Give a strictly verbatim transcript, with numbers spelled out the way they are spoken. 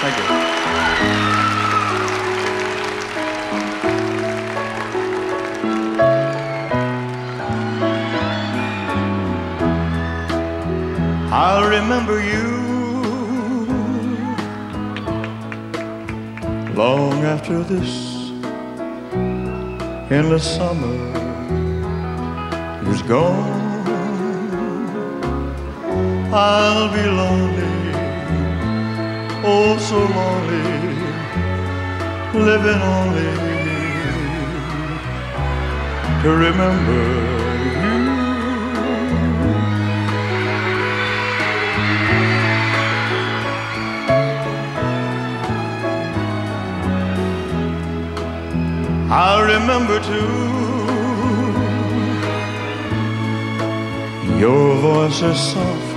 Thank you. I'll remember you long after this endless summer is gone. I'll be lonely, oh so lonely, living only to remember you. I'll remember too your voice is soft